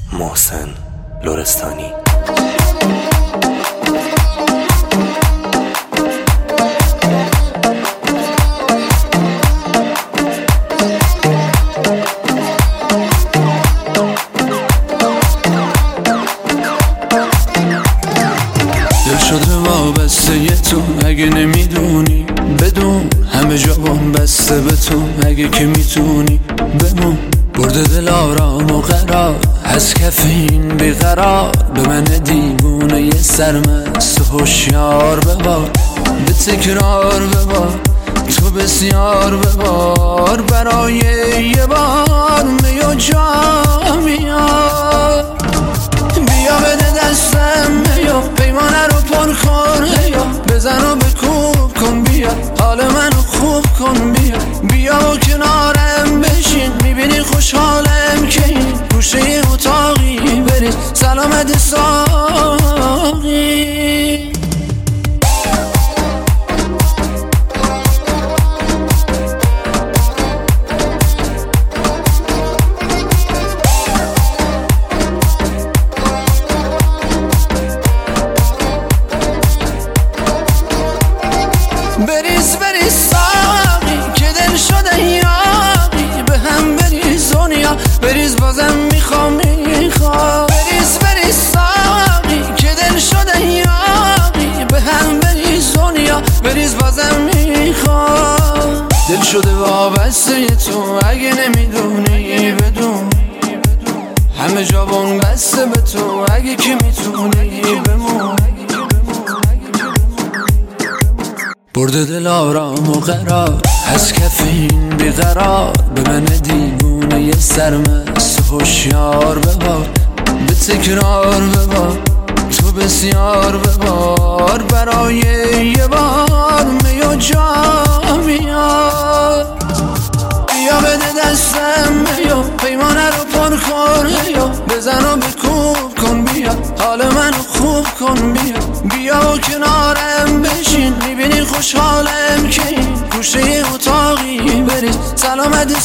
محسن لرستانی. دل شده وابسته تو، اگه نمیدونی بدون همه جا بسته به تو، اگه که میتونی بمون. برده دل آرام و قرار از کف این بیقرار، به من دیوونه یه سرمست و هوشیار ببار، به تکرار ببار تو بسیار ببار، برای یه بار می و جا میار. بیا بده دستم بیا پیمانه رو پر کن، بزن و بکوب کن، بیا حال منو خوب کن، بیا و کنارم بشین، میبینی خوشحالم که این گوشه اتاقی بریم سلامت ساقی. بریز بریز ساقی که دل شده یاقی، به هم بریز دنیا بریز بازم میخوام. بریز بریز ساقی که دل شده یاقی، به هم بریز دنیا بریز بازم میخوام. دل شده وابسته تو، اگه نمیدونی بدون همه جا بسته به تو، اگه که میتونی بمون. برده دل آرام و قرار از کف این بیقرار، به من دیوونه یه سرمست و هوشیار ببار، به تکرار ببار تو بسیار ببار، برای یه بار می و جا میار. بیا بده دستم بیا پیمانه رو پر کن، بزن و بکوب کن، بیا حال منو خوب کن، بیا و کنارم بشین، میبینی خوشحالم که این گوشه اتاقی بریم سلامت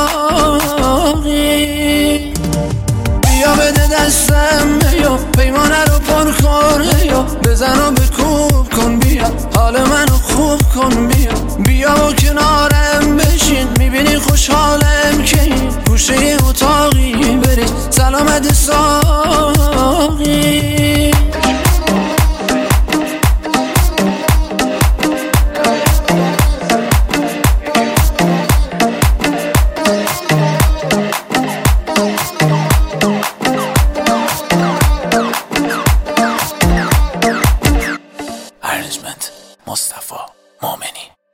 ساقی. بیا بده دستم بیا پیمانه رو پر کن، بزن و بکوب کن، بیا حال منو خوب کن، بیا و کنارم بشین، میبینی خوشحالم که این گوشه اتاقی بریم سلامت ساقی. مصطفی مومنی.